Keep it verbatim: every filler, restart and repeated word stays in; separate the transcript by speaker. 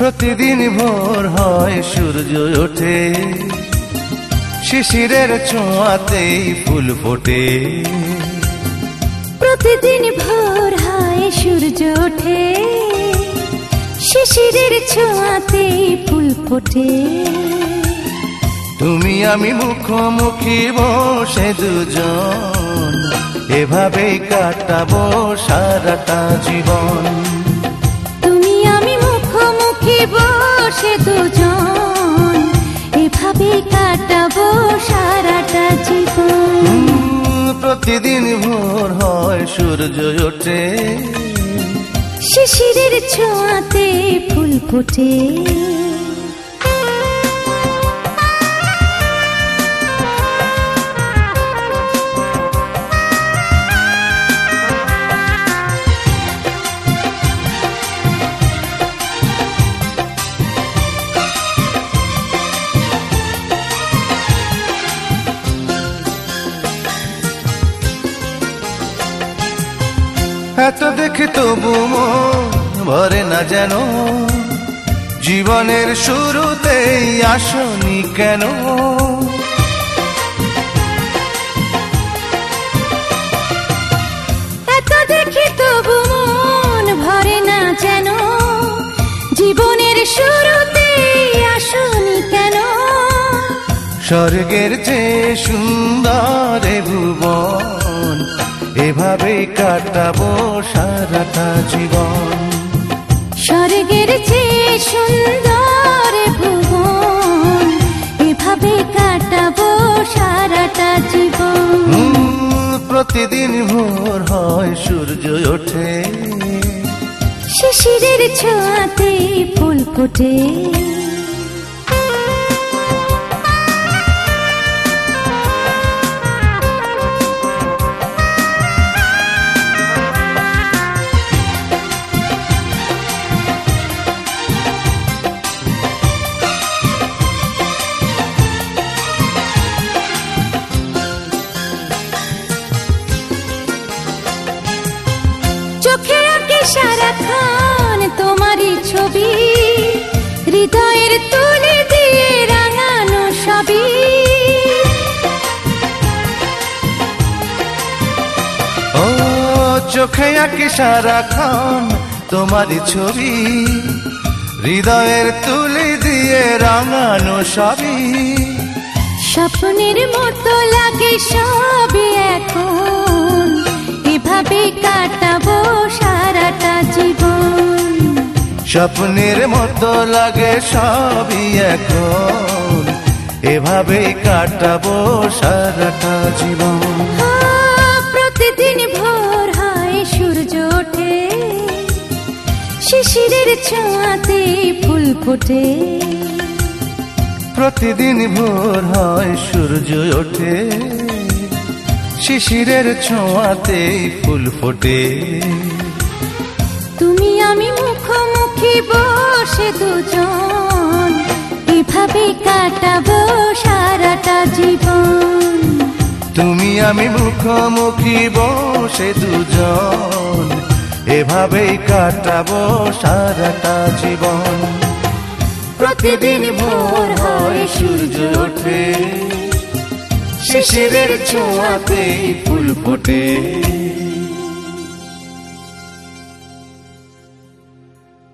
Speaker 1: প্রতিদিন ভোর হয় সূর্য ওঠে, শিশিরের ছোঁয়াতেই ফুল ফোটে।
Speaker 2: প্রতিদিন ভোর হয় সূর্য ওঠে, শিশিরের ছোঁয়াতেই ফুল ফোটে।
Speaker 1: তুমি আমি মুখোমুখি বসে দুজন, এভাবেই কাটাবো সারাটা জীবন।
Speaker 2: তুমি আমি মুখোমুখি বসে দুজন, এভাবেই কাটাবো সারাটা জীবন।
Speaker 1: প্রতিদিন ভোর হয় সূর্য ওঠে,
Speaker 2: শিশিরের ছোঁয়াতে ফুল ফোটে।
Speaker 1: এত দেখে তবু মন ভরে না যেন, জীবনের শুরুতেই আসনি কেন?
Speaker 2: এত দেখে তবু মন ভরে না যেন, জীবনের শুরুতেই আসনি কেন?
Speaker 1: স্বর্গের চেয়ে সুন্দর এ ভুবন, এভাবেই কাটাবো সারাটা জীবন।
Speaker 2: স্বর্গের চেয়ে সুন্দর ভুবন, এভাবে কাটাবো সারাটা জীবন।
Speaker 1: প্রতিদিন ভোর হয় সূর্য ওঠে,
Speaker 2: শিশিরের ছোঁয়াতে ফুল ফোটে। চোখে আঁকে সারাক্ষণ তোমারই ছবি, হৃদয়ের তুলে দিয়ে রাঙানো সবই।
Speaker 1: ও চোখে আঁকি সারাক্ষণ তোমারই ছবি, হৃদয়ের তুলে দিয়ে রাঙানো সবই।
Speaker 2: স্বপ্নের মতো লাগে সবই এখন, এভাবে কাটাবো সারাটা জীবন।
Speaker 1: স্বপ্নের মতো লাগে সবই এখন, এভাবেই কাটাবো সারাটা জীবন।
Speaker 2: প্রতিদিন ভোর হয় সূর্য ওঠে, শিশিরের ছোঁয়াতে ফুল ফোটে।
Speaker 1: প্রতিদিন ভোর হয় সূর্য ওঠে, শিশিরের ছোঁয়াতেই ফুল ফোটে।
Speaker 2: তুমি আমি মুখোমুখি বসে দুজন, এভাবে কাটাবো সারাটা জীবন।
Speaker 1: তুমি আমি মুখোমুখি বসে দুজন, এভাবেই কাটাবো সারাটা জীবন। প্রতিদিন ভোর হয় সূর্য ওঠে, শিশিরের ছোঁয়াতেই ফুল ফোটে।